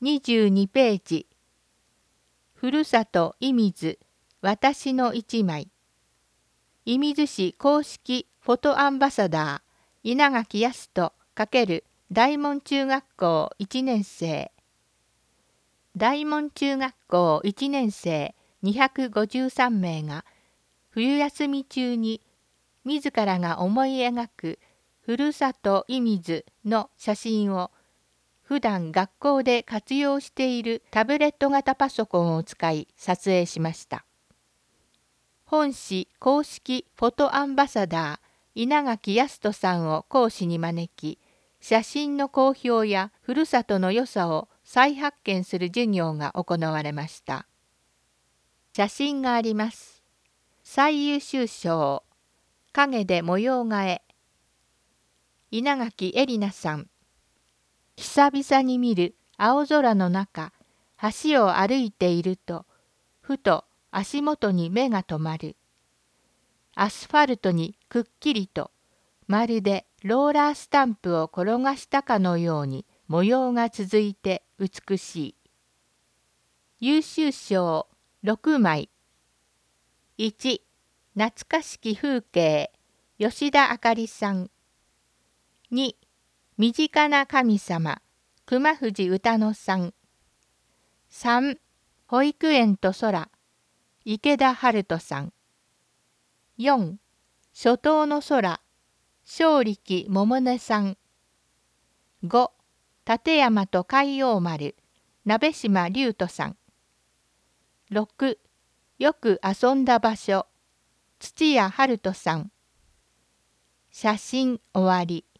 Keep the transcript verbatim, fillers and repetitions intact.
にじゅうにページ。ふるさと射水、私の一枚。射水市公式フォトアンバサダー、稲垣康人×大門中学校いちねん生。大門中学校いちねん生にひゃくごじゅうさん名が、冬休み中に自らが思い描くふるさと射水の写真を普段学校で活用しているタブレット型パソコンを使い撮影しました。本市公式フォトアンバサダー稲垣康人さんを講師に招き、写真の好評やふるさとの良さを再発見する授業が行われました。写真があります。最優秀賞、影で模様替え。稲垣絵里奈さん。久々に見る青空の中、橋を歩いていると、ふと足元に目が止まる。アスファルトにくっきりと、まるでローラースタンプを転がしたかのように模様が続いて美しい。優秀賞ろく枚。いち、懐かしき風景、吉田あかりさん。に、身近な神様、熊藤歌乃さん。さん、保育園と空、池田春人さん。よん、初冬の空、正力百音さん。ご、立山と海洋丸、鍋島龍斗さん。ろく、よく遊んだ場所、土屋春人さん。写真終わり。